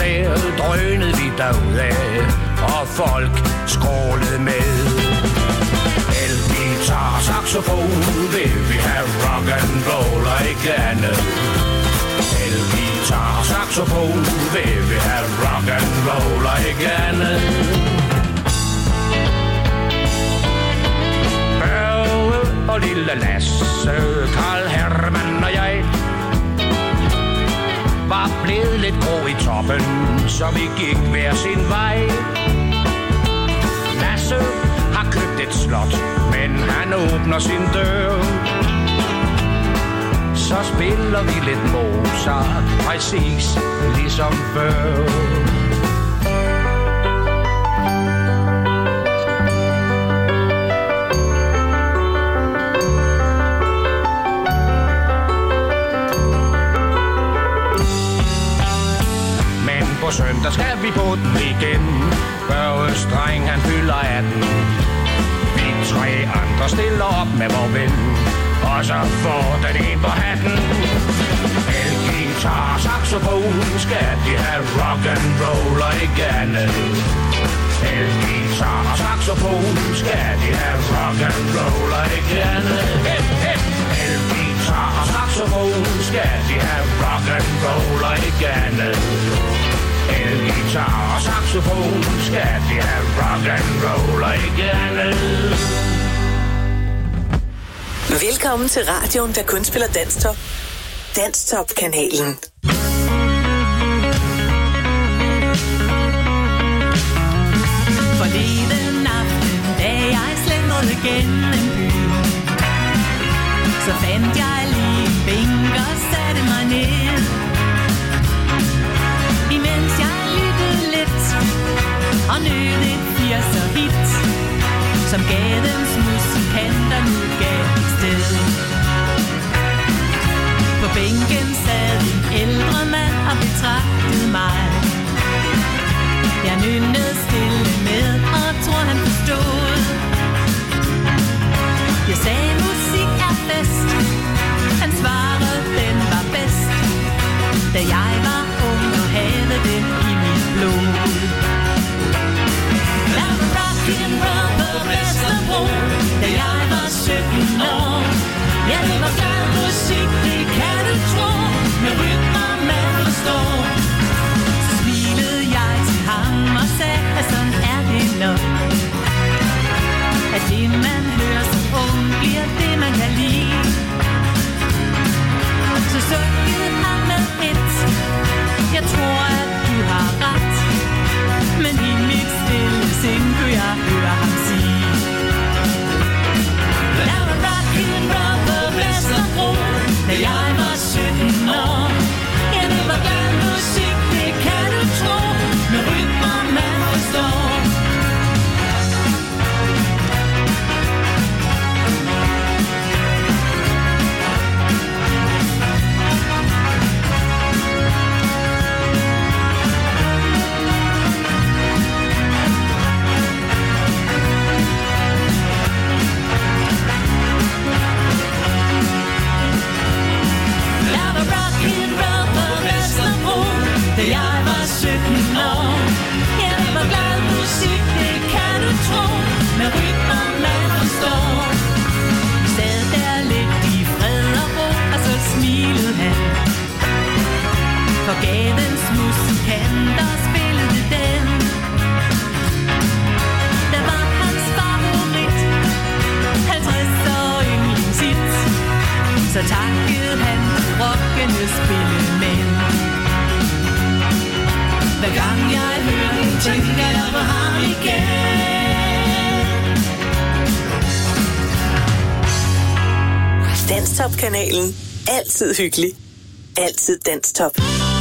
der drønede vi derudad, og folk skrålede med. El-guitar, saxofon, vil vi have rock and roll og ikke andet. El-guitar, saxofon, vil vi have rock and roll og ikke andet. Børge og lille Lasse, Karl Hermann og jeg var blevet lidt grå i toppen, så vi gik hver sin vej. Lasse har købt et slot, men han åbner sin dør. Så spiller vi lidt Mozart, præcis ligesom før. Søndag skal vi på den igen. Børges dreng, han fylder 18. Vi 3 andre stiller op med vor ven, og så får den en på hatten. El-guitar, saxofon, skal de have rock and roll og ikke andet. El-guitar, saxofon, skal de have rock and roll og ikke andet. El-guitar, saxofon, skal de have rock and roll og ikke andet. El-guitar og saxofon, skal de have rock and roll og ikke andet. Velkommen til radioen, der kun spiller Danstop. Danstop-kanalen. Forleden aften, da jeg slendrede gennem byen, så fandt jeg lige en bænk og satte mig ned. Imens jeg lyttede lidt og nød et 80'er hit, som gadens musikanter nu gav et sted. På bænken sad en ældre mand og betragtede mig. Jeg nynnede stille med og tror han forstod. Jeg sagde musik er fest, han svarede den var bedst, da jeg var ung og havde den i mit blod. Lad mig rock'n'roll på Vesterbro, da jeg var 17 år. Ja, det var glad musik, det kan du tro, med rytmer man forstår. Så smilede jeg til ham og sagde, at sådan er det nok. At det man hører som ung, bliver det man kan lide. Så syngede han med et, jeg tror at du har ret, men i mit stille sind kunne jeg høre ham sige. Lad mig rock'n'roll på Vesterbro, da jeg var 17 år. Ja, det var glad musik, det kan du tro, med rytmer man forstår. Da jeg var 17 år. Ja, det var glad musik, det kan du tro, med rytmer man forstår. Vi sad der lidt i fred og ro, og så smilede han. For gadens musikanter spillede den. Der var hans favorit, 50'er yndlingshit. Så takkede han rockende spillemænd. Hver gang jeg hører den, tænker jeg på ham igen. Danstop-kanalen. Altid hyggelig. Altid Danstop.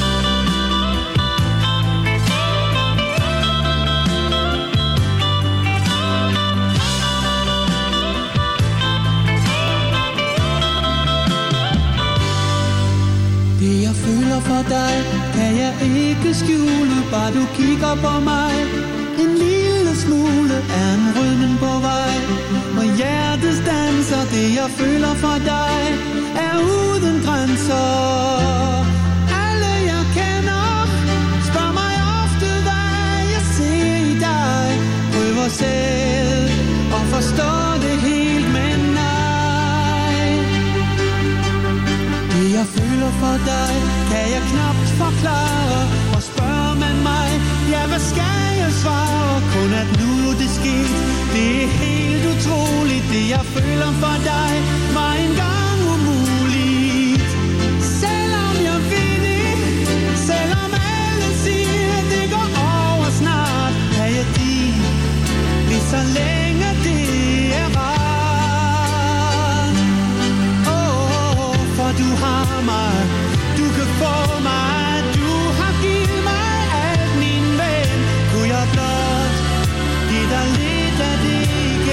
Det jeg føler for dig, kan jeg ikke skjule, bare du kigger på mig. En lille smule er en rødmen på vej, og hjertet standser. Det jeg føler for dig, er uden grænser. Alle jeg kender, spørger mig forklare, og spørger man mig, ja, hvad skal jeg svare? Kun at nu det sket, det er helt utroligt, det jeg føler for dig, var engang umuligt. Selvom jeg ved det, selvom alle siger, det går over snart, er jeg din, lige så længe det er rart. For du har mig, du kan få mig, du har givet mig alt, min ven. Kunne jeg blot give dig lidt af det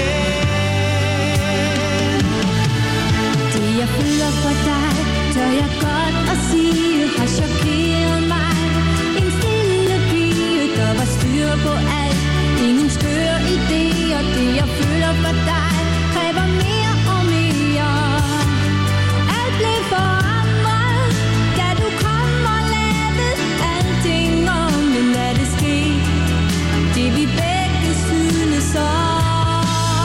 igen? Det jeg føler for dig, tør jeg godt at sige, har chokeret mig. En stille pige, der var styr på alt, ingen skøre idéer. Det jeg føler for dig, kræver mere og mere. Alt blev forandret, da du kom og lavede alting om. Men lad det ske, det vi begge synes om.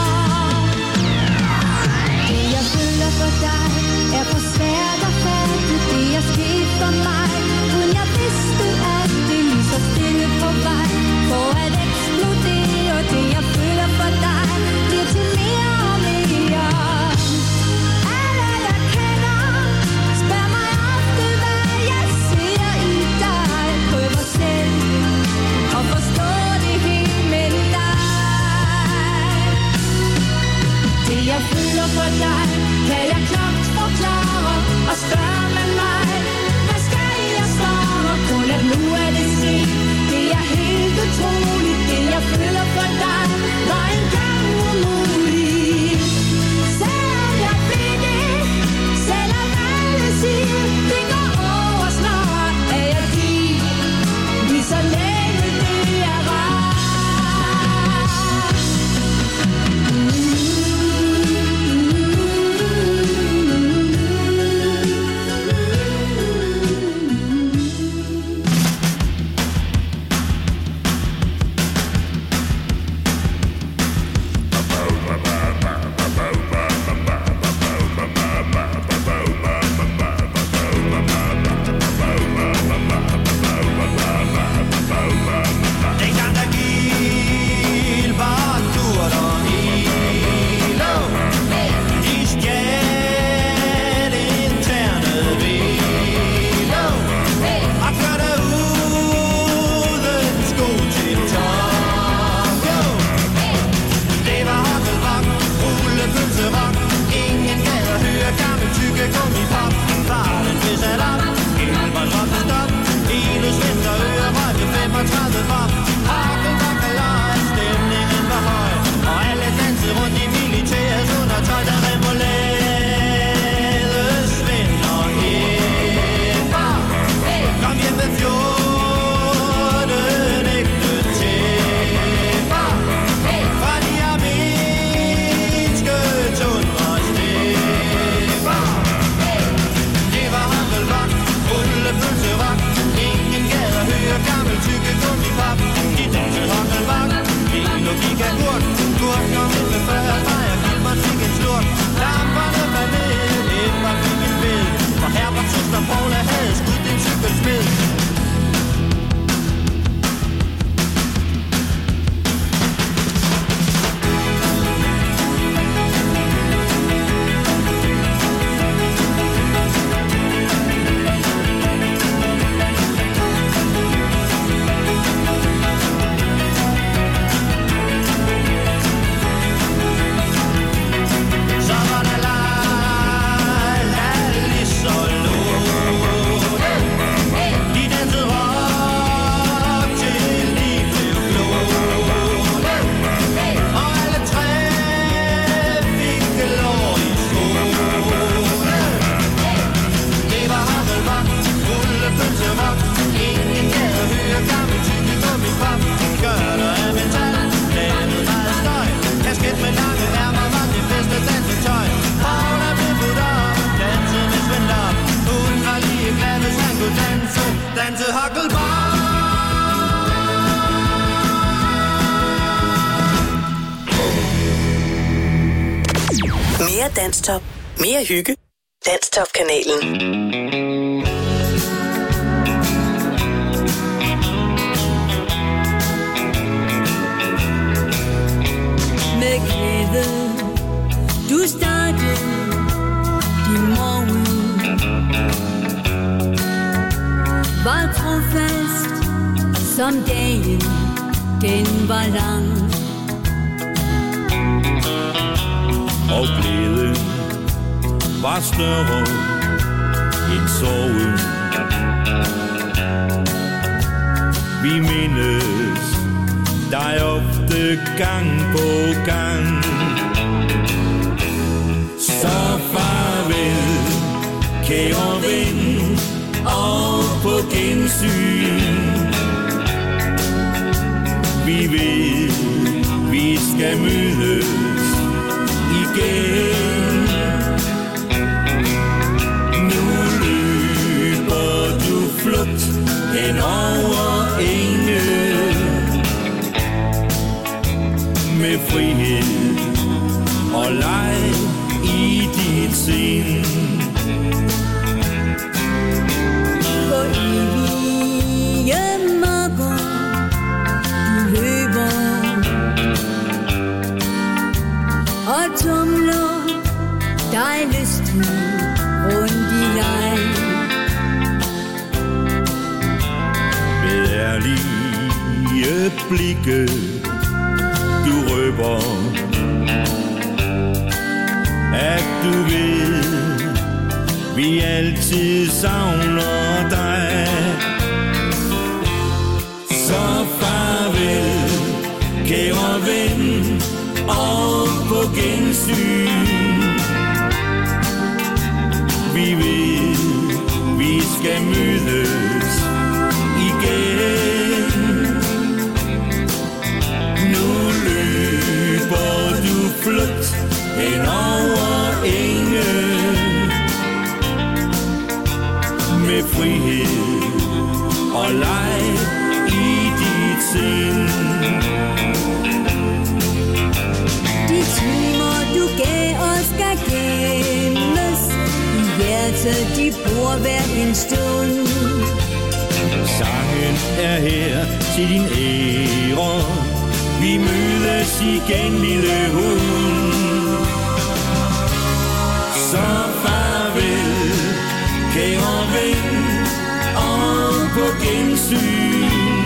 Det jeg føler for dig, er for svært at fatte. Det er sket for mig, uden jeg vidste, at det lige så stille på vej for at eksplodere. Det jeg føler for dig, bliver til mere og mere. Alle jeg kender spørger mig ofte, hvad jeg ser i dig. Prøver selv at forstå det helt med dig. Det jeg føler for dig, kan jeg klogt forklare, og spørger man mig, hvad skal jeg svare? Kun at nu er det set, det er helt utroligt. Det jeg føler for dig, var engang umuligt. Selvom jeg ved det, selvom alle siger, det går over snart, er jeg din, lige så længe det er rart. Dengang der gik var Gurter Ilo. De stjal interne vilo og kørte uden sko til Tokyo. Det var hakkelvagt, rullepølserok. Ingen gad at høre gammel tykke gummipop. Farten blev sat op, Gilbert måtte stop. Ilus vinterøre røg ved 35 var. Hakkelvagt galej, stemningen var høj, og alle dansede rundt i militærets undertøj. Der remoulade, Svend og Ebba kom hjem med 14 ægte tæpper fra de armenske tundrestepper. Det var hakkelvagt, rullepølserok. Ingen gad at høre gammel tykke gummipop. De dansede hakkelvagt, ingen logik af gurt. Gurt kom ind med 40 streger, Gilbert fik en slurt. Lamperne var ned, Ebba fik en bed, for Herbert, søster Paula havde skudt en cykelsmed. Så var der Lis og Lone. De dansede rock til de blev klone. Og alle tre fik lov i skole. Det var hakkelvagt, rullepølserok. Ingen gad at høre gammel tykke gummipop. Skørter af metal, lavede meget støj. Kasket med lange ærmer var det bedste dansetøj. Paula blev budt op, dansede med Svend op. Hun var lige glad, hvis han kunne danse hakkelvagt. Mere Danstop. Mere hygge. Danstop-kanalen. fast, som dagen den var lang. Og glæden var større end sorgen. Vi mindes dig ofte gang på gang. Så farvel, kære ven, og på gensyn. Vi ved, vi skal mødes igen. Nu løber du flugt hen over enge med frihed og leg i dit sind. På evige mørker du løber og tumler dig lysten rundt i leg. Med ærlige blikke du røber, at du ved, vi altid savner dig. Så farvel, kære ven, og på gensyn. Vi ved, vi skal mødes igen. Nu løber du flugt hen over enge med frihed og leg i dit sind. De timer du gav os skal gemmes i hjertet, de bor hver en stund. Sangen er her til din ære, vi mødes igen, lille hund. Så farvel, kære ven, og på gensyn.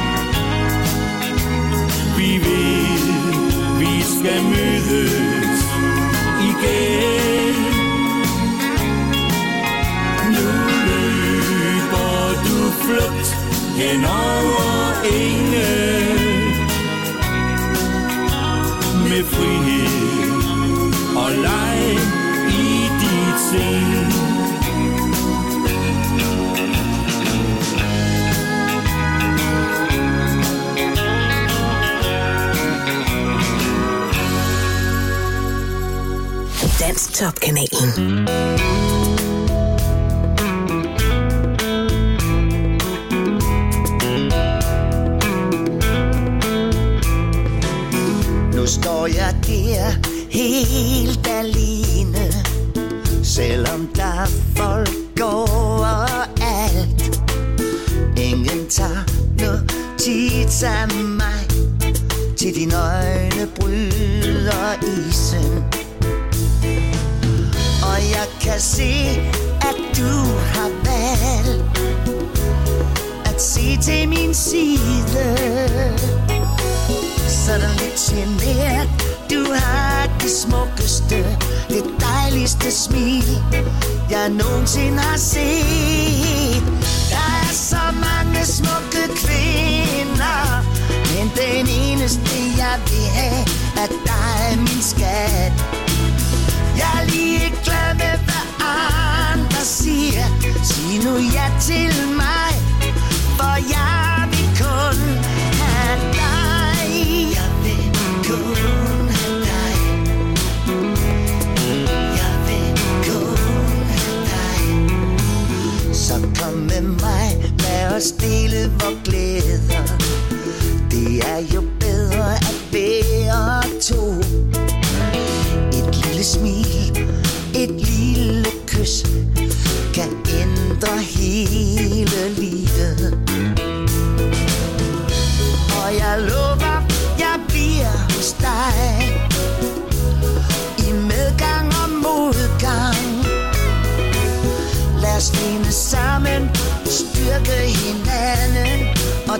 Vi ved, vi skal mødes igen. Nu løber du flugt hen over enge med frihed og leg i dit sind. Dansk Top-kanalen. Nu står jeg der helt alene, selvom der er folk overalt. Ingen tager notits af mig, til dine øjne bryder isen. Og jeg kan se, at du har valgt at se til min side. Sådan lidt genert, du har det smukkeste, det dejligste smil, jeg nogensinde har set. Der er så mange smukke kvinder, men den eneste jeg vil have er dig, min skat. Jeg er lige glad med, hvad andre siger. Sig nu ja til mig, for jeg vil kun have dig. Jeg vil kun have dig. Jeg vil kun have dig. Så kom med mig, lad os dele vor glæder. Det er jo bedre at være to. Et lille smil, et lille kys kan ændre hele livet. Og jeg lover, jeg bliver hos dig i medgang og modgang. Lad os finde sammen, styrke hinanden.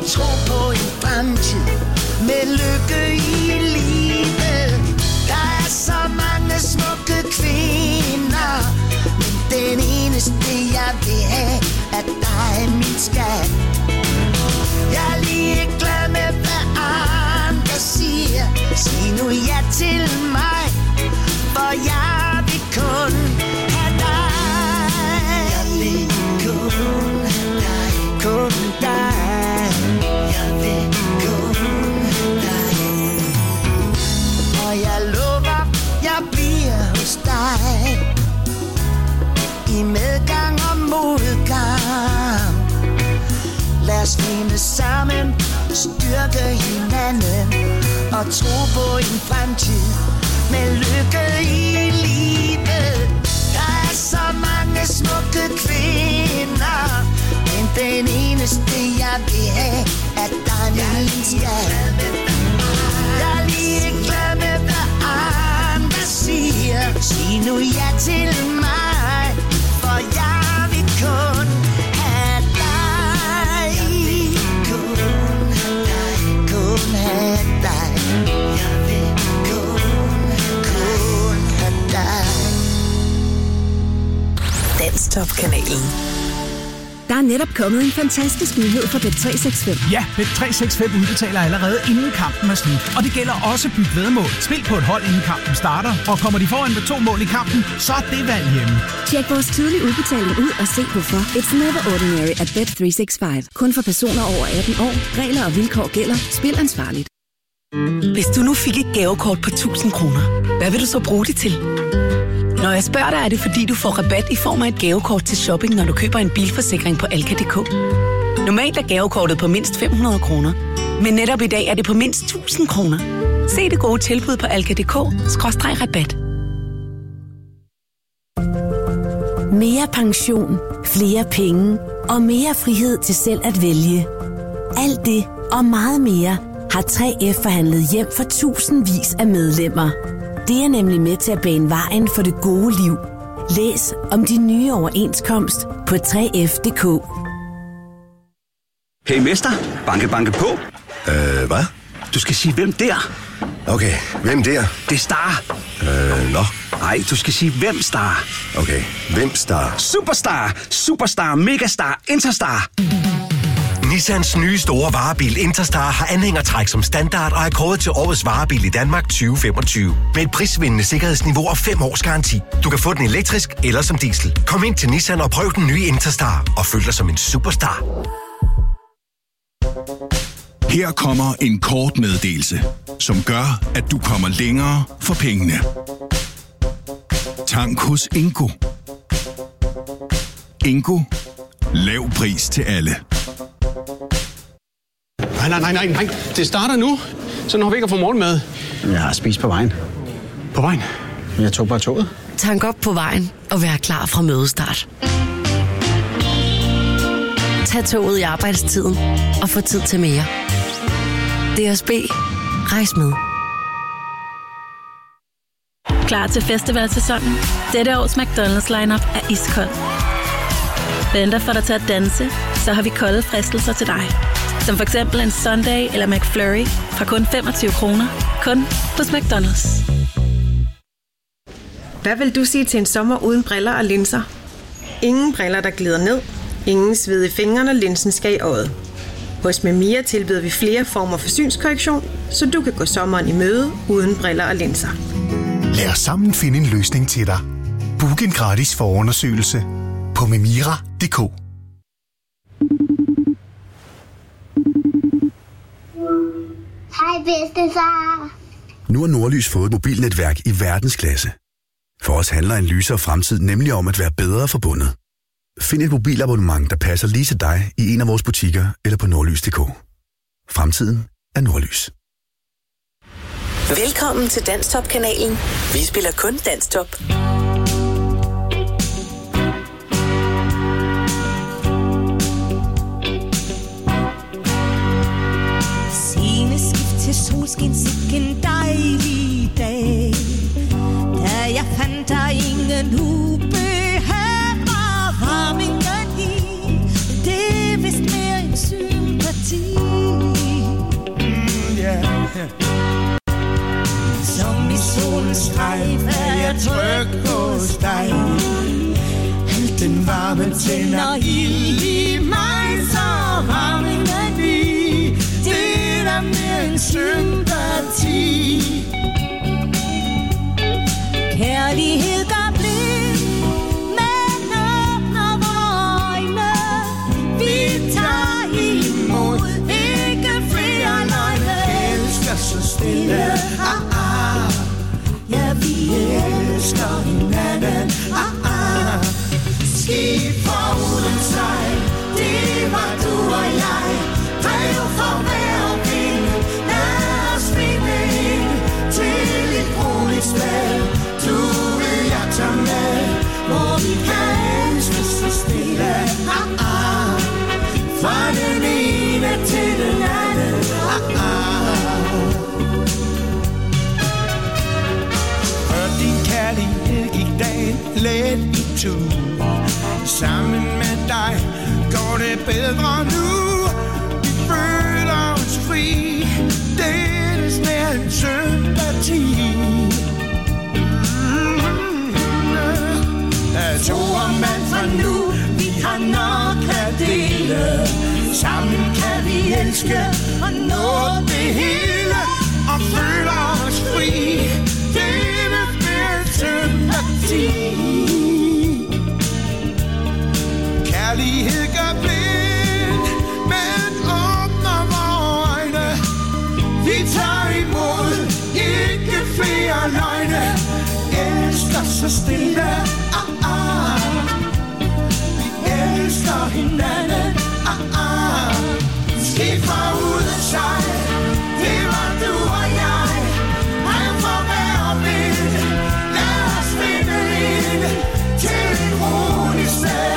tro på en fremtid med lykke i livet. Der er så mange smukke kvinder, men den eneste jeg vil have er dig, min skat. Jeg er ligeglad med hvad andre siger. Sig nu ja til mig, for jeg vil kun have dig. Jeg vil kun have dig, kun dig. Jeg vil kun have dig. Og jeg lover, jeg bliver hos dig. I medgang og modgang. Lad os finde sammen, styrke hinanden og tro på en fremtid med lykke i livet. Der er så mange smukke kvinder, men den eneste jeg vil have er dig, min skat. Jeg er ligeglad med hvad andre siger. Sig nu ja til mig, for jeg vil kun have dig. Kun have dig, kun have dig. Jeg vil kun have dig. Danstop-kanalen. Der er netop kommet en fantastisk nyhed fra Bet365. Ja, Bet365 udbetaler allerede inden kampen er slut. Og det gælder også byt væddemål. Spil på et hold inden kampen starter, og kommer de foran med 2 mål i kampen, så er det valg hjemme. Tjek vores tidlige udbetaling ud og se hvorfor. It's never ordinary at Bet365. Kun for personer over 18 år. Regler og vilkår gælder. Spil ansvarligt. Hvis du nu fik et gavekort på 1000 kroner, hvad vil du så bruge det til? Når jeg spørger dig, er det fordi, du får rabat i form af et gavekort til shopping, når du køber en bilforsikring på Alka.dk. Normalt er gavekortet på mindst 500 kroner, men netop i dag er det på mindst 1000 kroner. Se det gode tilbud på Alka.dk/rabat. Mere pension, flere penge og mere frihed til selv at vælge. Alt det og meget mere har 3F forhandlet hjem for tusindvis af medlemmer. Det er nemlig med til at bane vejen for det gode liv. Læs om de nye overenskomst på 3F.dk. Hey mester, banke banke på. Hvad? Du skal sige hvem der. Okay, hvem der? Det er Star. Nå. Nej, du skal sige hvem Star. Okay, hvem Star? Superstar, Superstar, Megastar, Interstar. Nissans nye store varebil Interstar har anhængertræk som standard og er kåret til årets varebil i Danmark 2025. Med et prisvindende sikkerhedsniveau og 5 års garanti. Du kan få den elektrisk eller som diesel. Kom ind til Nissan og prøv den nye Interstar og føl dig som en superstar. Her kommer en kort meddelelse, som gør, at du kommer længere for pengene. Tank hos Ingo. Ingo. Lav pris til alle. Nej. Det starter nu. Så når vi ikke har fået morgenmad. Jeg har spist på vejen. På vejen? Jeg tog bare toget. Tank op på vejen og vær klar fra mødestart. Tag toget i arbejdstiden og få tid til mere. DSB. Rejs med. Klar til festivalsæsonen? Dette års McDonald's lineup er iskold. Venter for dig til at danse, så har vi kolde fristelser til dig. Som for eksempel en Sunday eller McFlurry fra kun 25 kroner. Kun hos McDonald's. Hvad vil du sige til en sommer uden briller og linser? Ingen briller, der glider ned. Ingen sved i fingrene, og linsen skal i øjet. Hos Memia tilbyder vi flere former for synskorrektion, så du kan gå sommeren i møde uden briller og linser. Lad os sammen finde en løsning til dig. Book en gratis forundersøgelse på memira.dk. Hej bedstefar. Nu har Nordlys fået et mobilnetværk i verdensklasse. For os handler en lysere fremtid nemlig om at være bedre forbundet. Find et mobilabonnement, der passer lige til dig i en af vores butikker eller på nordlys.dk. Fremtiden er Nordlys. Velkommen til Danstop-kanalen. Vi spiller kun Danstop. Sceneskift til solskin, sikken dejlig dag. Da jeg fandt dig ingen ubehag, var varmingen i. Det er vist mere en sympati. solens strejf er jeg tryg hos dig. Alt den varme tænder ild i mig, så varmen er ny. Det er der mere end sympati. Kærlighed gør blind, men åbner vore øjne. Vi tager imod, ikke flere løgne. Elsker så stille, ja, vi elsker hinanden, Skib for uden sejl, det var du og jeg. Drev for hver vind, lad os finde ind til et roligt sted. Du vil jeg tage med, hvor vi kan elske så stille, fra den ene til den anden, For din kærlighed gik dagen let i tur. Sammen med dig går det bedre nu. Vi føler os fri, det er mere end sympati. To og mand fra nu, vi har nok at dele. Sammen kan vi elske og nå det hele. Og føle os fri, det er mere end sympati. Kærlighed gør blind, men åbner vore øjne. Vi tager imod, ikke flere løgne. Elsker så stille, vi elsker hinanden, Skib fra uden sejl, det var du og jeg. Han får hver vind, lad os finde ind til et roligt sted.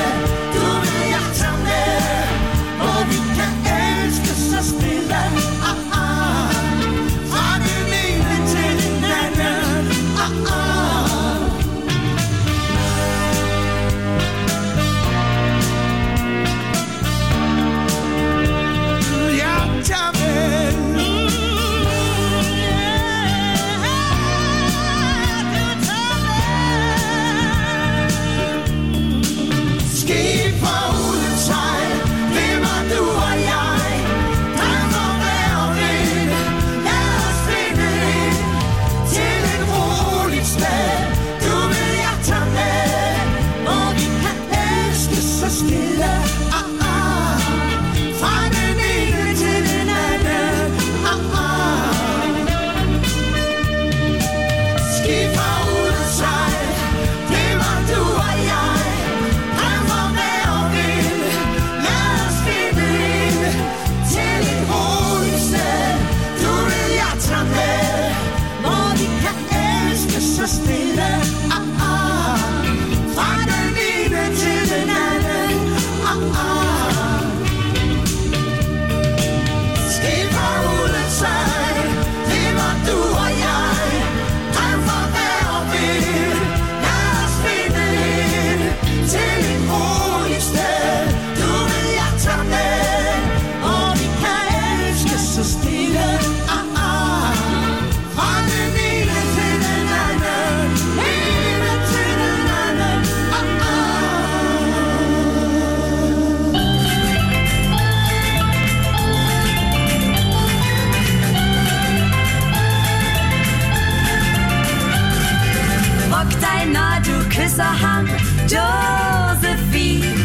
Josephine,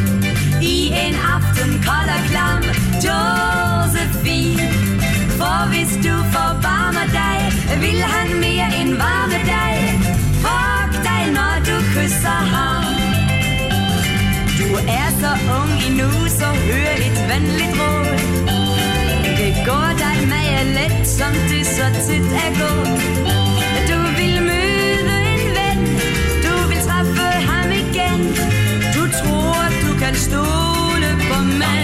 i en aften kold og klam, Josephine. For hvis du forvarmer dig, vil han mere end varme dig. Fuck dig, når du kysser ham. Du er så ung endnu, så hør et venligt råd. Det går dig meget let, som det så tit er gået. Du vil møde en ven, du vil træffe ham igen. Du tror, du kan stole på mand.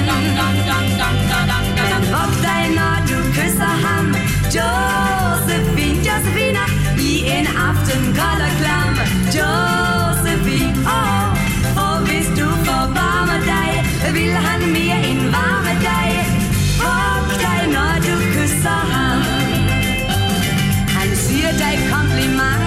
Men fuck dig, når du kysser ham, Josephine, Josephine. I en aften kold og klam, Josephine. For hvis du forvarmer dig, vil han mere end varme dig. Fuck dig, når du kysser ham. Han siger dig kompliment.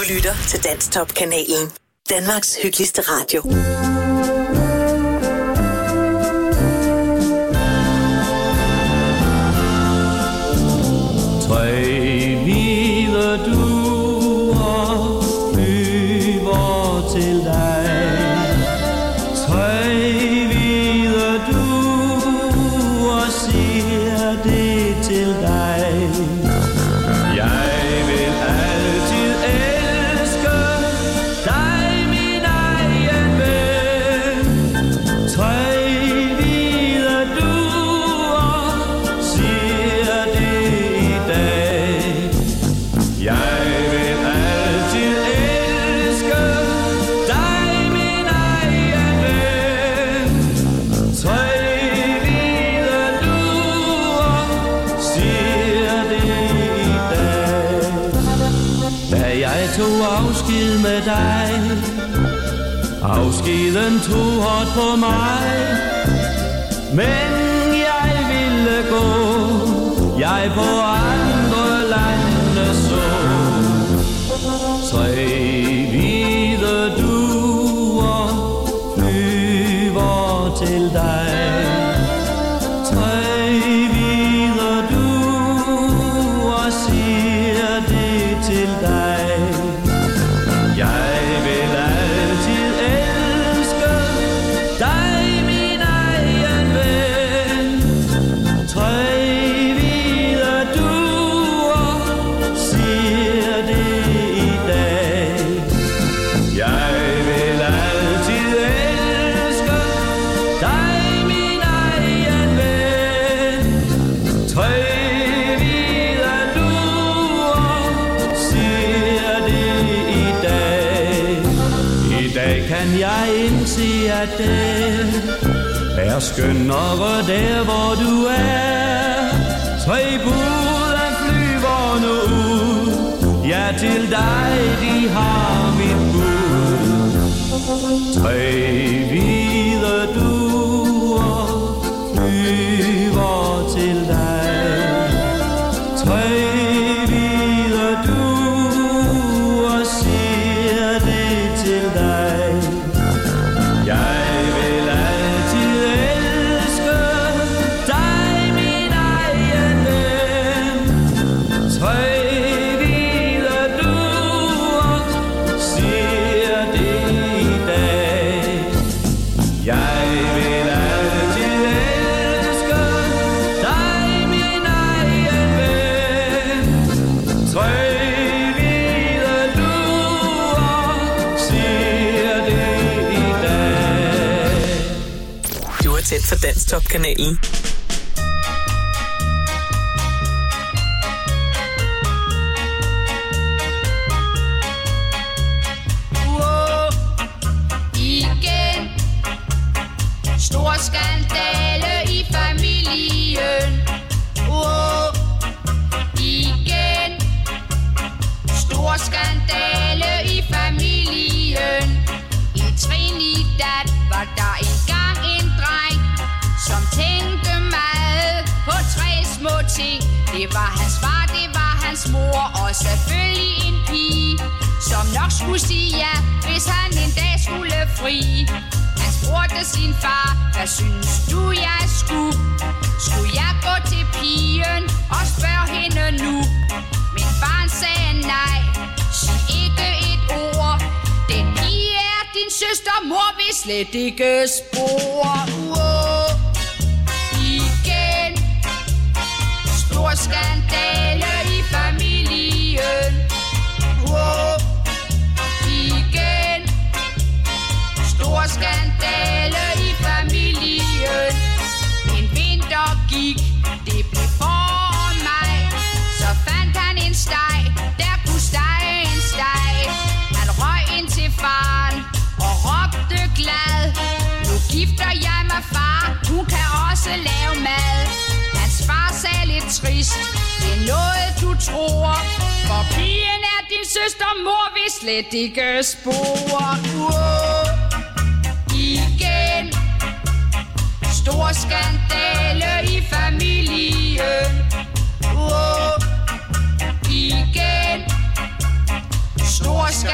lytter til Danstop-kanalen. Danmarks hyggeligste radio. Tre hvide duer flyver til dig. Tre hvide duer siger det til dig. Jeg vil altid elske dig, min egen ven. Tre hvide duer siger det i dag. Jeg vil altid elske dig, min egen ven. Tre hvide duer siger det i dag. Da jeg tog afsked med dig, afskeden tog hårdt på mig, men jeg ville gå, jeg på andre lande så. Tre hvide duer flyver til dig. Tre hvide duer siger det til dig. Jeg vil altid elske dig, min egen ven. Tre hvide duer siger det i dag. Jeg vil altid elske dig, min egen ven. Tre hvide duer siger det i dag. I dag kan jeg indse, at det er skønnere der, hvor du er. Tre bud flyver nu ud, ja, til dig de har mit bud. Tre hvide duer flyver til dig. Tre hvide duer siger det til dig. Jeg vil altid elske dig, min egen ven. Tre hvide duer siger det i dag. Jeg vil altid elske dig, min egen ven. Tre hvide duer siger det i dag. Du er tæt for Danstop-kanalen. Igen. Stor skandale i familien. Igen. Stor skandale i familien. I Trinidad var der engang en dreng, som tænkte meget på tre små ting. Det var hans far, det var hans mor, og selvfølgelig en pige, som nok skulle sige ja, hvis han en dag skulle fri. Han spurgte sin far, hvad synes du jeg skulle? Skulle jeg gå til pigen og spørge hende nu? Min far sagde nej, sig ikke et ord. Den pige er din søster, mor vil slet ikke spore. Igen. Stor skandale i familien. Igen. Stor skandale i familien. En vinter gik, det blev for mig. Så fandt han en steg, der kunne stege en steg. Han røg ind til faren og råbte glad: nu gifter jeg mig, far, hun kan også lave mad. Hans far sagde lidt trist: det er noget du tror, for pigen er din søster, mor vil slet ikke spore. Igen. Stor skandale i familien. Igen. Stor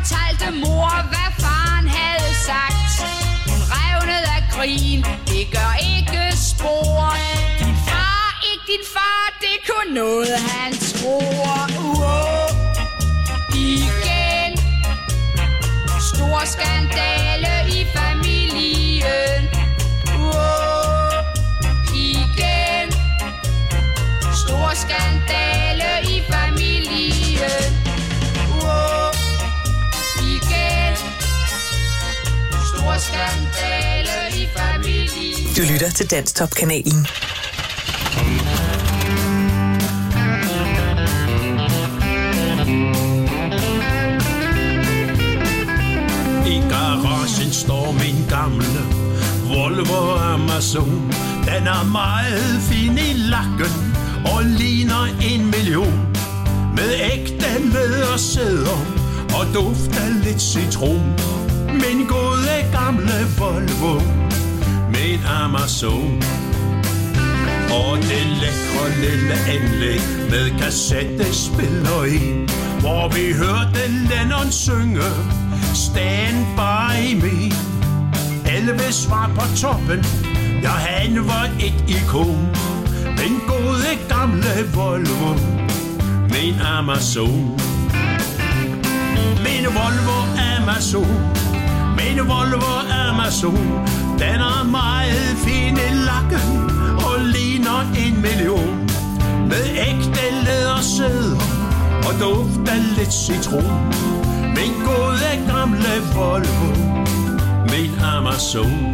fortalte mor, hvad faren havde sagt. Hun revnede af grin, det gør ikke spor. Din far, ikke din far, det er kun noget han tror. Igen. Stor skandale i familien. Igen. Stor skandale i familien. Igen. Stor skandale i familien. Du lytter til Danstop-kanalen. I garagen står min gamle Volvo Amazon. Den er meget fin i lakken og ligner 1 million. Med ægte lædersæder og duft af lidt citron. Min gode gamle Volvo, min Amazon. Og det lækre lille anlæg med kassettespiller i, hvor vi hørte Lennon synge Stand by me. Elvis var på toppen, ja han var et ikon. Den gode gamle Volvo, min Amazon. Min Volvo Amazon, min Volvo Amazon. Den er meget fin i lakken og ligner 1 million. Med ægte lædersæder og duft af lidt citron. Min gode gamle Volvo, min Amazon.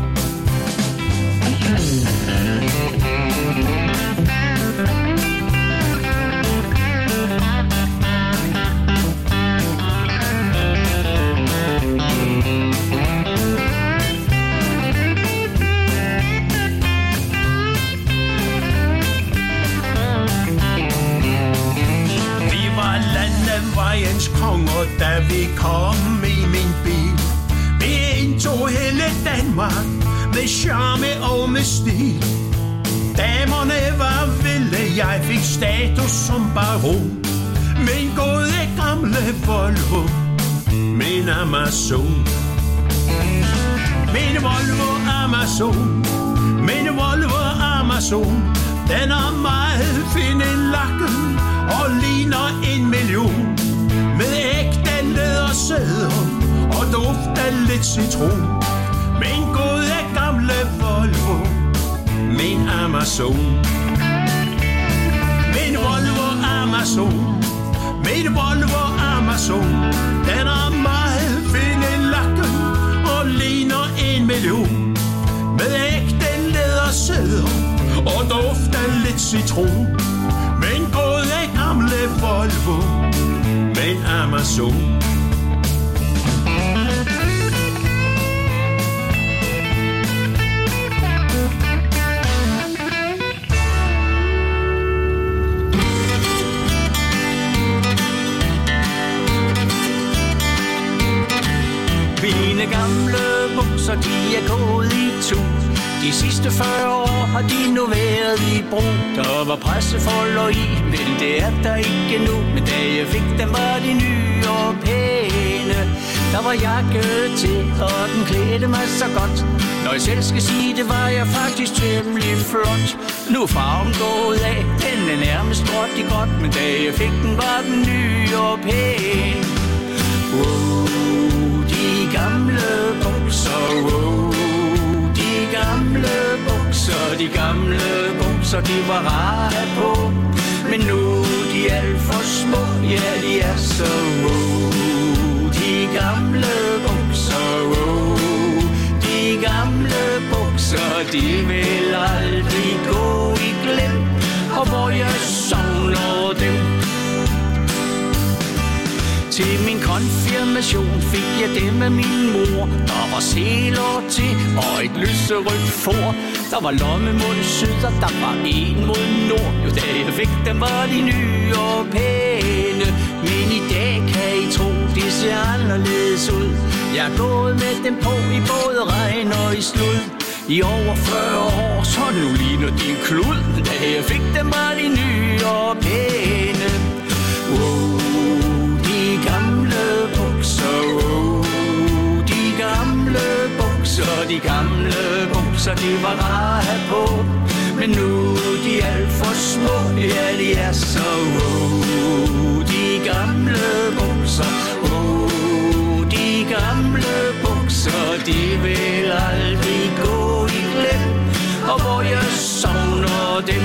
Vejens konger, da vi kom i min bil. Vi indtog hele Danmark med charme og med stil. Damerne var vilde, jeg fik status som baron. Min gode gamle Volvo, min Amazon. Min Volvo Amazon, min Volvo Amazon. Den er meget fin i lakken og ligner 1 million. Med ægte lædersæder og duft af lidt citron. Min gode gamle Volvo, min Amazon. Min Volvo Amazon, min Volvo Amazon. Den er meget fin i lakken og ligner 1 million. Med ægte lædersæder og duft af lidt citron. Min gode gamle Volvo, min Amazon. Mine gamle bukser, de er gået i tu. De sidste 40 år har de nu været i brug. Der var pressefolder i, men det er der ikke nu. Men da jeg fik dem, var de nye og pæne. Der var jakke til, og den klædte mig så godt. Når jeg selv skal sige det, var jeg faktisk temmelig flot. Nu er farven gået af, den er nærmest gråt i godt. Men da jeg fik den, var den nye og pæn. De gamle bukser, de gamle bukser, de gamle bukser, de var rare på. Men nu er de alt for små, ja de er så de gamle bukser, de gamle bukser, de vil aldrig gå i glem. Og hvor jeg savner dem. Til min konfirmation fik jeg dem af min mor. Der var seler til og et lyserødt for. Der var lommemund syd, og der var en mod nord. Jo, da jeg fik dem, var de nye og pæne. Men i dag kan I tro, de ser anderledes ud. Jeg er gået med dem på i både regn og i slud. I over 40 år, så nu ligner de en klud. Da jeg fik dem, var de nye og pæne. De gamle bukser, bukser, de gamle bukser, de var rare at have på. Men nu er de alt for små, ja, de er så de gamle bukser, de gamle bukser, de vil aldrig gå i glem, og hvor jeg savner dem.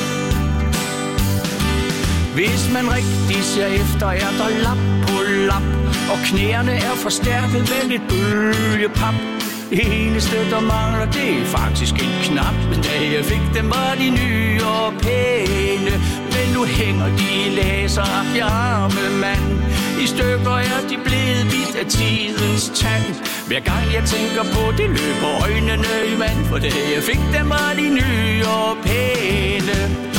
Hvis man rigtig ser efter, er der lap på lap, og knæerne er forstærket med lidt bølgepap. Det eneste, der mangler, det er faktisk en knap. Men da jeg fik dem, var de nye og pæne. Men nu hænger de læser op i arme, mand. I stykker er de blevet bidt af tidens tand. Hver gang jeg tænker på det, løber øjnene i vand. For da jeg fik dem, var de nye og pæne.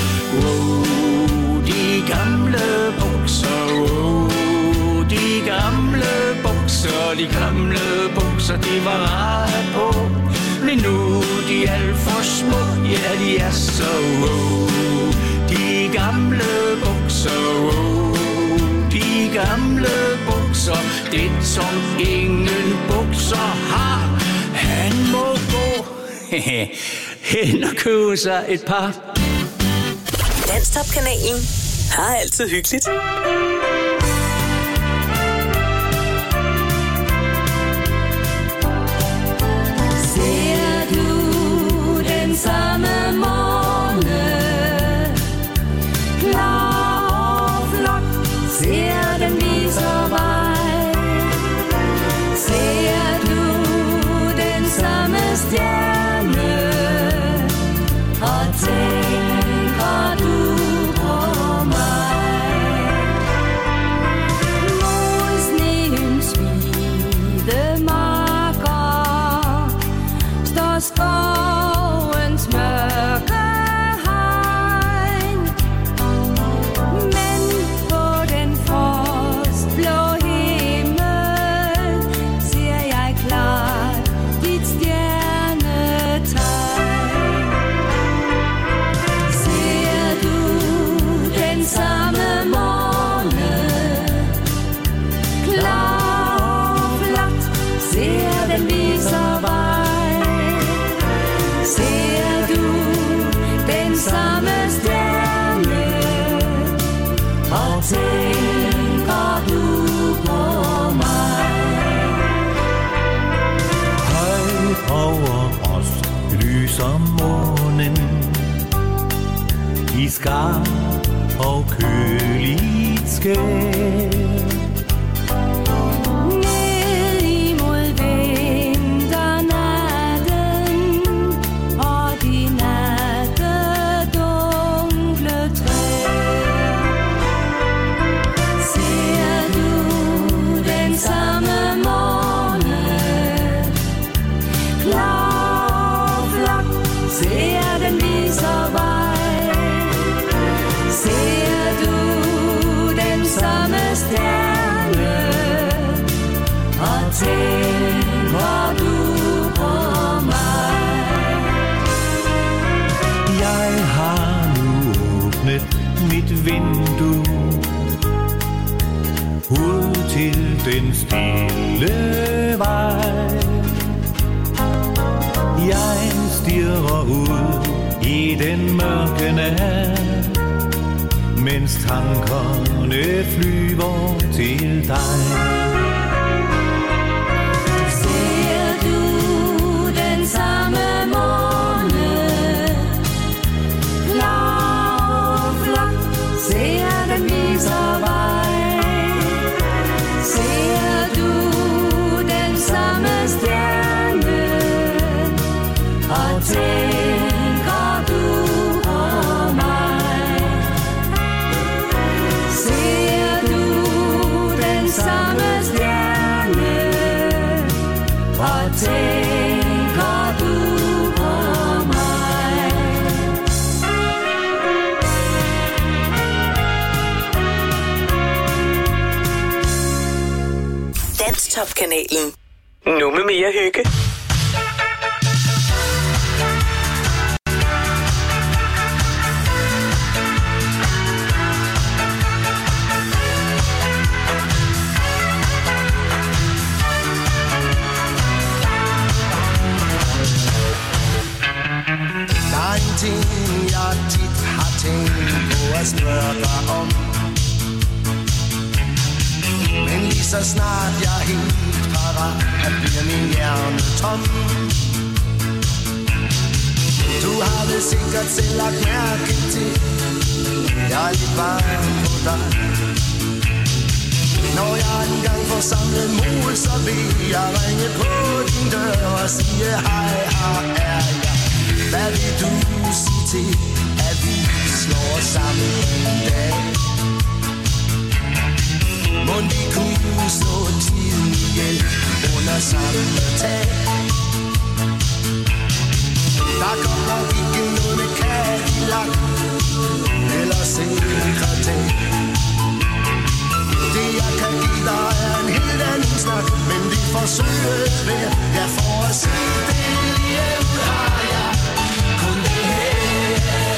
De gamle bukser, de gamle bukser, de gamle bukser, de var rare på. Men nu er de alt for små, ja, de er så de gamle bukser, de gamle bukser. Det som ingen bukser har, han må gå hen og købe sig et par. Danstop-kanalen har altid hyggeligt. Ser du den samme måne, klar og flot, ser den viser vej. Ser du den samme stjerne, og tænker du på mig. Mod sneens hvide marker står skovens mørke hegn. Men på den frostblå himmel ser jeg klart dit stjernetegn. Ser du den samme måne, klar og flot, ser den viser vej. Ser du den samme stjerne, og tænker du på mig. Højt over os lyser månen i skarp og køligt skær. Ned imod vinternatten og de nattedunkle træer. Ser du den samme måne, klar og flot, ser den viser vej. Ser du den samme stjerne, og tænker du på mig. Jeg har nu åbnet mit vindue ud til den stille vej. Jeg stirrer ud i den mørke nat, mens tankerne flyver til dig. Ser du den samme måne, klar og flot, ser den viser vej. Ser du den samme stjerne, og tænker du på mig. Ser du den samme stjerne, og tænker du på mig. Danstop-kanalen. Nu med mere hygge. tænkt på at spørge dig om. Men lige så snart jeg er helt parat, at bliver min hjerne tom. Du har vel sikkert selv lagt mærke til, jeg er lidt varm på dig. Når jeg engang får samlet mod, så vil jeg ringe på din dør og sige hej, her er jeg. Hvad vil du sige til, at vi slår os sammen en dag? Må vi kunne slå tiden ihjel under samme tag? Der kommer ikke noget med Cadillac eller sekretær. Det jeg kan give dig er en helt anden snak, men vi forsøger hver, jeg får at se det lige ud har jeg kun det her.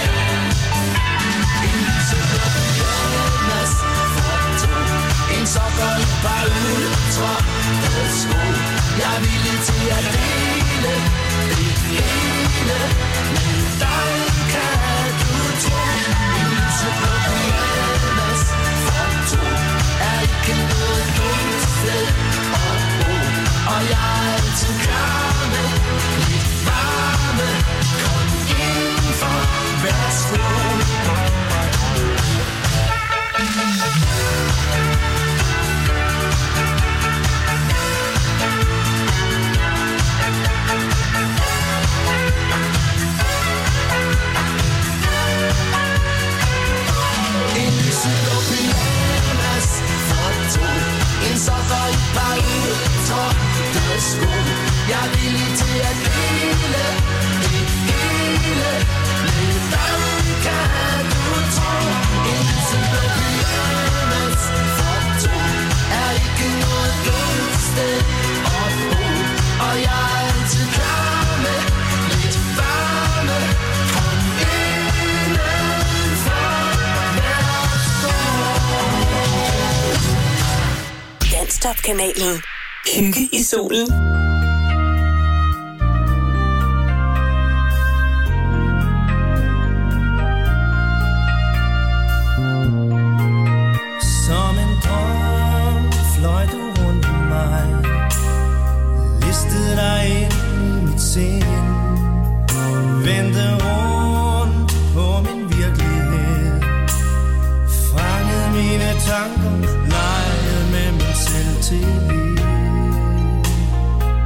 En lyseblå pyjamas for to, en sokker, et par ultra sko. Jeg er villig til at dele det hele med dig, kan du tro. En lyseblå pyjamas for to er ikke noget dumt sted at bo, og jeg er altid klar med lidt varme. Kom indenfor, værsgo. En lyseblå pyjamas for to, en sokker, et par ultra sko. Jeg er villig til at dele det hele med dig, kan du tro. En lyseblå pyjamas for to er ikke noget dumt sted at bo, og jeg er altid klar med lidt varme. Kom indenfor, værsgo. Danstop-kanalen. Hygge i solen. Som en drøm fløj du rundt om mig, listede dig ind i mit sind, vendte rundt på min virkelighed, fangede mine tanker, legede med min selvtillid.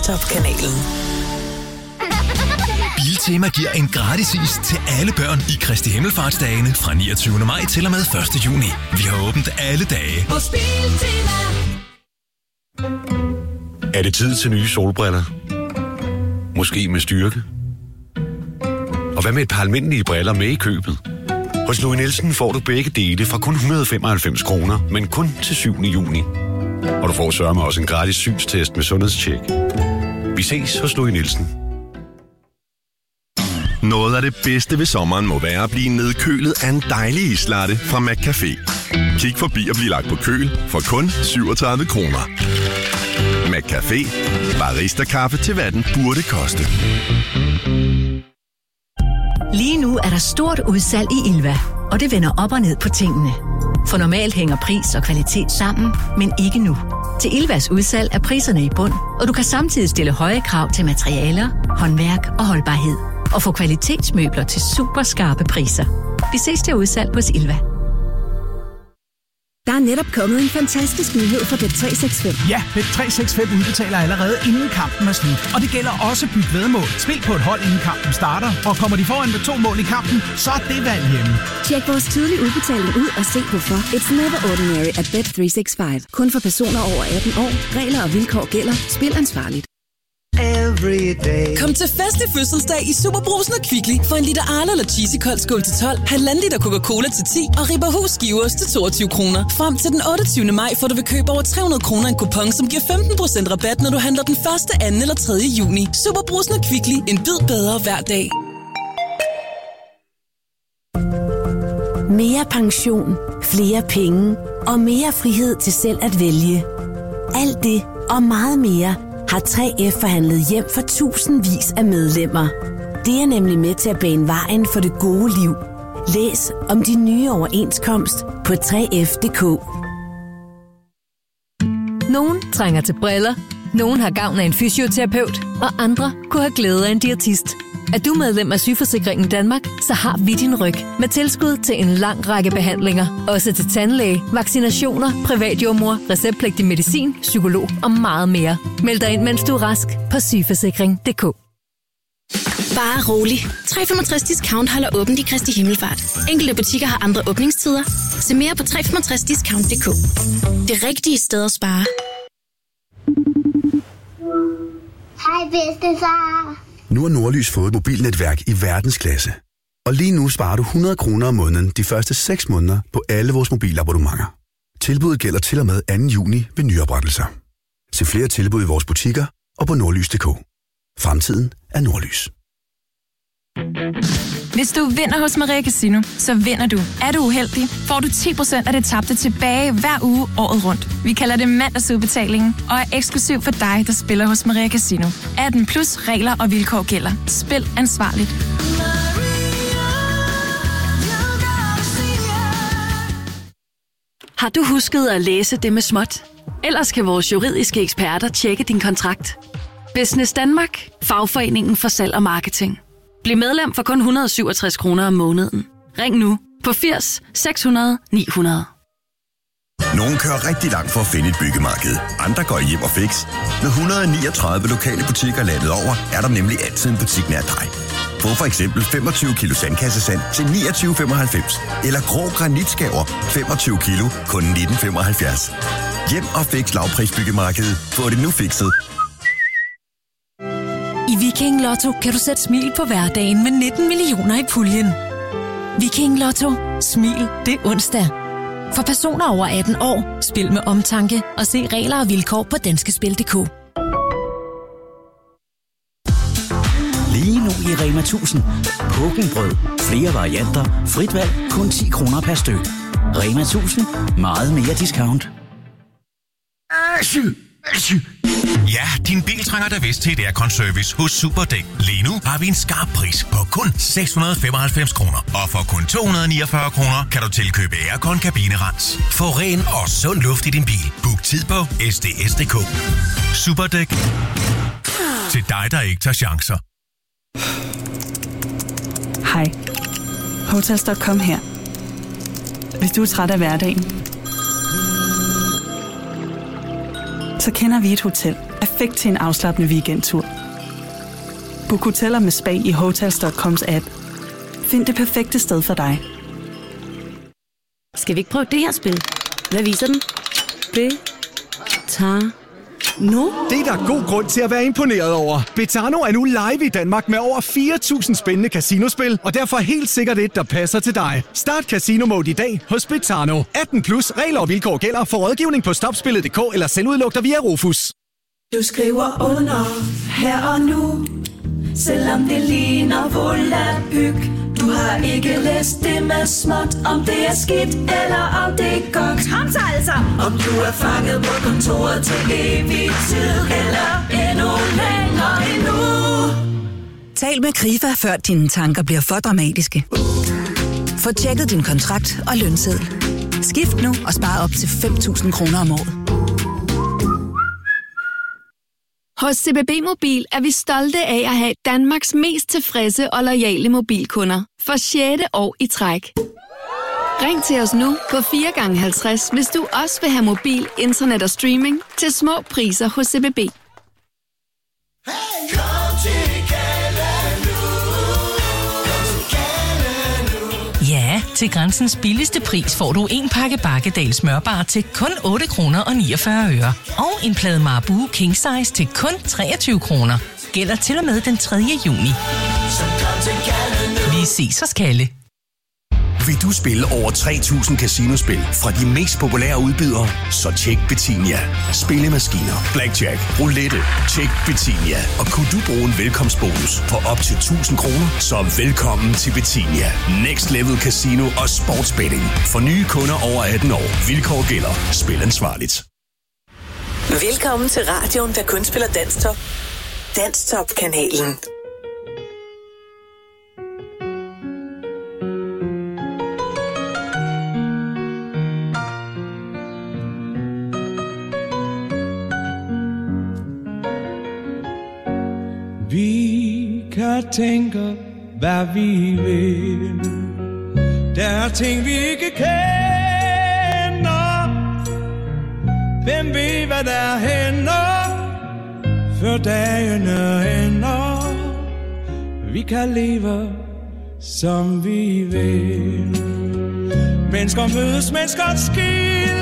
Top-kanalen. Biltema giver en gratis is til alle børn i Kristi Himmelfartsdagene fra 29. maj til og med 1. juni. Vi har åbent alle dage. Hos Biltema. Er det tid til nye solbriller? Måske med styrke? Og hvad med et par almindelige briller med i købet? Hos Louis Nielsen får du begge dele fra kun 195 kroner, men kun til 7. juni. Og du får sørme også en gratis synstest med sundhedstjek. Vi ses hos Louis Nielsen. Noget af det bedste ved sommeren må være at blive nedkølet af en dejlig islatte fra McCafé. Kig forbi og bliv lagt på køl for kun 37 kroner. McCafé. Barista-kaffe til hvad den burde koste. Lige nu er der stort udsalg i Ilva, og det vender op og ned på tingene. For normalt hænger pris og kvalitet sammen, men ikke nu. Til Ilvas udsalg er priserne i bund, og du kan samtidig stille høje krav til materialer, håndværk og holdbarhed. Og få kvalitetsmøbler til super skarpe priser. Vi ses til udsalg hos Ilva. Der er netop kommet en fantastisk nyhed for Bet365. Ja, Bet365 udbetaler allerede inden kampen er slut. Og det gælder også byt væddemål. Spil på et hold inden kampen starter, og kommer de foran med 2 mål i kampen, så er det valg hjemme. Tjek vores tidlige udbetaling ud og se hvorfor. It's never ordinary at Bet365. Kun for personer over 18 år. Regler og vilkår gælder. Spil ansvarligt. Kom til fest i fødselsdag i Superbrugsen og Kvickly for en liter Arla eller Cheesy Kold skål til 12, halvanden liter Coca-Cola til 10 og Ribberhus skiveost til 22 kroner. Frem til den 28. maj får du ved køb over 300 kroner en kupon, som giver 15% rabat, når du handler den 1., 2. eller 3. juni. Superbrugsen og Kvickly. En bid bedre hver dag. Mere pension, flere penge og mere frihed til selv at vælge. Alt det og meget mere har 3F forhandlet hjem for tusindvis af medlemmer. Det er nemlig med til at bane vejen for det gode liv. Læs om de nye overenskomst på 3F.dk. Nogen trænger til briller, nogen har gavn af en fysioterapeut, og andre kunne have glæde af en diætist. Er du medlem af Sygeforsikringen Danmark, så har vi din ryg med tilskud til en lang række behandlinger. Også til tandlæge, vaccinationer, privatjordmor, receptpligtig medicin, psykolog og meget mere. Meld dig ind, mens du er rask på sygeforsikring.dk. Bare rolig. 365 Discount holder åbent i Kristi Himmelfart. Enkelte butikker har andre åbningstider. Se mere på 365discount.dk. Det rigtige sted at spare. Hej bedstefar. Nu har Nordlys fået et mobilnetværk i verdensklasse. Og lige nu sparer du 100 kroner om måneden de første 6 måneder på alle vores mobilabonnementer. Tilbuddet gælder til og med 2. juni ved nyoprettelser. Se flere tilbud i vores butikker og på nordlys.dk. Fremtiden er Nordlys. Hvis du vinder hos Maria Casino, så vinder du. Er du uheldig, får du 10% af det tabte tilbage hver uge året rundt. Vi kalder det mandagsudbetalingen og er eksklusiv for dig, der spiller hos Maria Casino. 18 plus regler og vilkår gælder. Spil ansvarligt. Har du husket at læse det med småt? Ellers kan vores juridiske eksperter tjekke din kontrakt. Business Danmark, fagforeningen for salg og marketing. Bliv medlem for kun 167 kroner om måneden. Ring nu på 80 600 900. Nogle kører rigtig langt for at finde et byggemarked. Andre går hjem og fix. Med 139 lokale butikker landet over, er der nemlig altid en butik nær dig. Få for eksempel 25 kilo sandkassesand til 29,95. Eller grå granitskaver 25 kilo kun 19,75. Hjem og fix lavprisbyggemarkedet. Få det nu fikset. I Viking Lotto kan du sætte smil på hverdagen med 19 millioner i puljen. Viking Lotto. Smil det er onsdag. For personer over 18 år, spil med omtanke og se regler og vilkår på danskespil.dk. Lige nu i Rema 1000. Pukkelbrød. Flere varianter. Frit valg. Kun 10 kroner per styk. Rema 1000. Meget mere discount. Ja, din bil trænger da vist til et aircon-service hos Superdæk. Lige nu har vi en skarp pris på kun 695 kroner. Og for kun 249 kroner kan du tilkøbe aircon-kabinerens. Få ren og sund luft i din bil. Book tid på sds.dk. Superdæk. Til dig, der ikke tager chancer. Hej. Hotels.com her. Hvis du er træt af hverdagen, så kender vi et hotel. perfekt til en afslappende weekendtur. Book hoteller med spa i Hotels.coms app. Find det perfekte sted for dig. Skal vi ikke prøve det her spil? Hvad viser den? Betano. Det er der god grund til at være imponeret over. Betano er nu live i Danmark med over 4.000 spændende casinospil, og derfor helt sikkert et, der passer til dig. Start Casino Mode i dag hos Betano. 18+, regler og vilkår gælder. For rådgivning på stopspillet.dk eller selvudlugter via Rufus. Du skriver under her og nu, selvom det ligner volapyk. Du har ikke læst det med småt, om det er skidt eller om det er godt. Kom så altså! Om du er fanget på kontoret til evig tid, eller endnu længere endnu. Tal med Krifa, før dine tanker bliver for dramatiske. Få tjekket din kontrakt og lønseddel. Skift nu og spar op til 5.000 kroner om året. Hos CBB Mobil er vi stolte af at have Danmarks mest tilfredse og loyale mobilkunder. For 6. år i træk. Ring til os nu på 4x50, hvis du også vil have mobil, internet og streaming til små priser hos CBB. Ja, til Grænsens billigste pris får du en pakke Bakkedal smørbar til kun 8 kroner og 49 øre. Og en plade Marabou King Size til kun 23 kroner. Gælder til og med den 3. juni. Vi ses hos Kalle. Vil du spille over 3.000 casinospil fra de mest populære udbydere? Så tjek Betinia. Spillemaskiner, blackjack, roulette. Tjek Betinia. Og kunne du bruge en velkomstbonus på op til 1.000 kroner? Så velkommen til Betinia. Next Level Casino og Sportsbetting. For nye kunder over 18 år. Vilkår gælder. Spil ansvarligt. Velkommen til radioen, der kun spiller Danstop. Danstop-kanalen. Vi kan tænke, hvad vi vil. Der er ting, vi ikke kender. Hvem ved, hvad der hænder, før dagene ender. Vi kan leve, som vi vil. Mennesker mødes, mennesker skilles.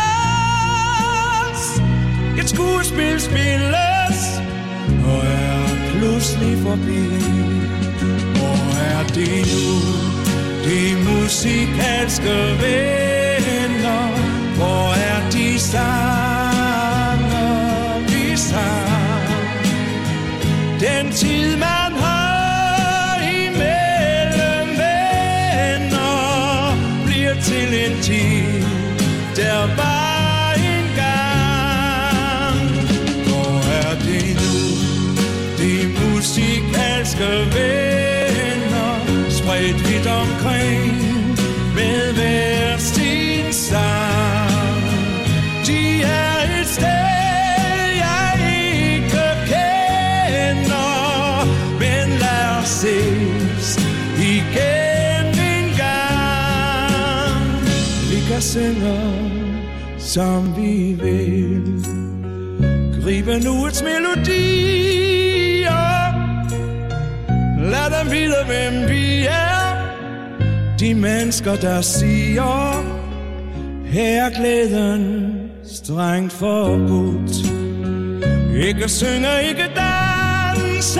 Et skuespil spilles, og er pludselig forbi. Hvor er det nu, de musikalske venner? Hvor er de sange, vi sang? Den tid, man har imellem venner, bliver til en tid, der var engang. Hvor er det nu, de musikalske venner, spredt vidt omkring med hver sin sang? De er et sted, jeg ikke kender, men lad os ses igen en gang. Vi kan synge, som vi vil, gribe nuets melodier. Lad dem vide, hvem vi er. De mennesker, der siger, her er glæden strengt forbudt. Ikke synge, ikke danse,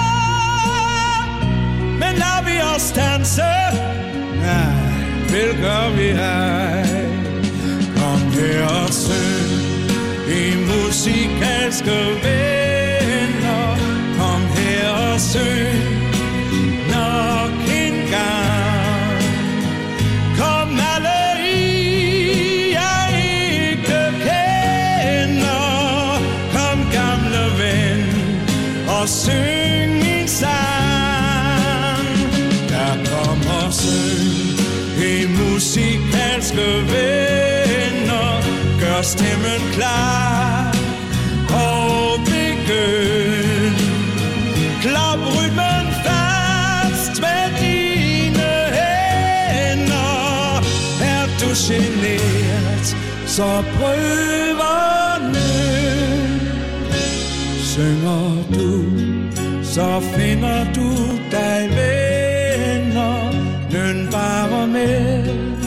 men lad vi os danse. Nej, vel gør vi ej. Kom her og syng i musikalske venner. Kom her og syng nok en gang. Kom alle I, jeg ikke kender. Kom gamle ven og syng min sang. Der kom og syng i musikalske venner. Gør stemmen klar og begynd. Klap rytmen fast med dine hænder. Er du genert, så prøv at nød. Synger du, så finder du dig venner. Nyn bare med,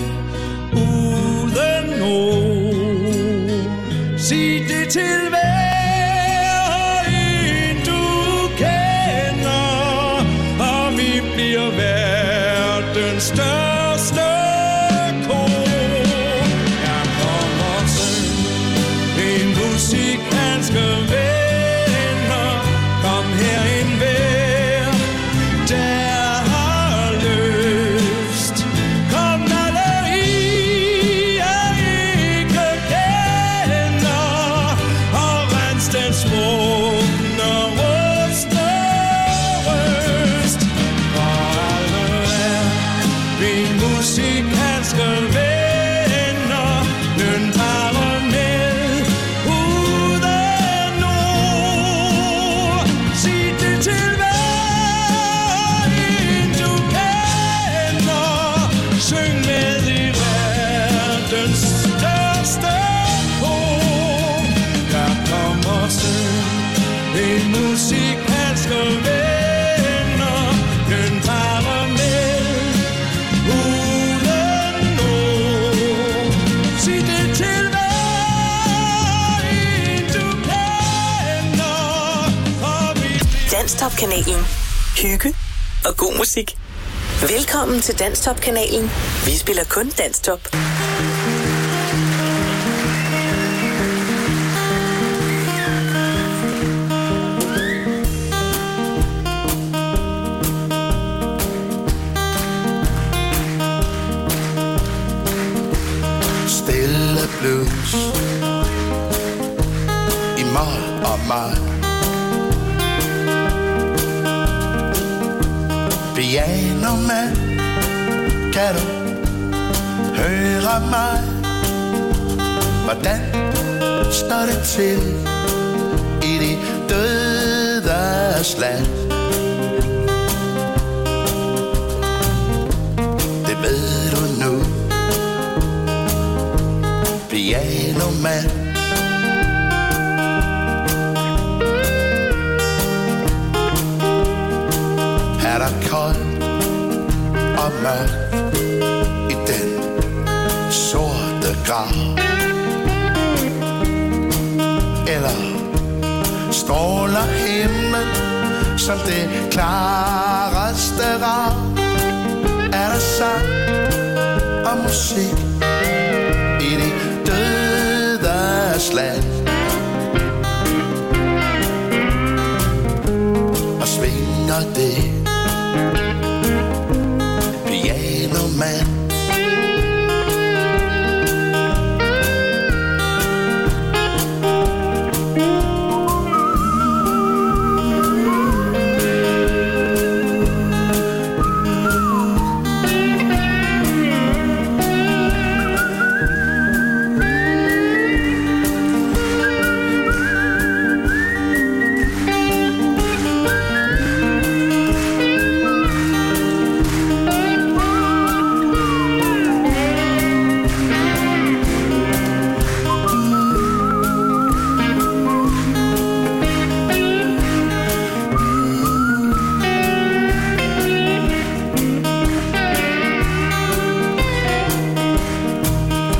uden ord. Sig det til hver en du kender, og vi bliver verdens største kor. Jeg kommer til en musikalsk venner. Kom her en vær, der har lyst. Kom alle I, jeg ikke kender, og rens den smugne rustne røst. For alle er vi musikalske venner. Nyn bare med, uden ord. Sig det til hver en du kender. Syng med i verdens største kor. Der kommer syng en musikalske venner. Nyn bare med, uden ord. Sig det til hver en du kender, og vi Danstop-kanalen. Hygge og god musik. Velkommen til Danstop-kanalen. Vi spiller kun Danstop. Stille blues i mol og mol. Pianoman, kan du høre mig? Hvordan står det til i de dødes land? Det ved du nu, pianoman. Er der koldt og mørkt i den sorte grav? Eller stråler himlen som det klareste rav? Er der sang og musik i de dødes land?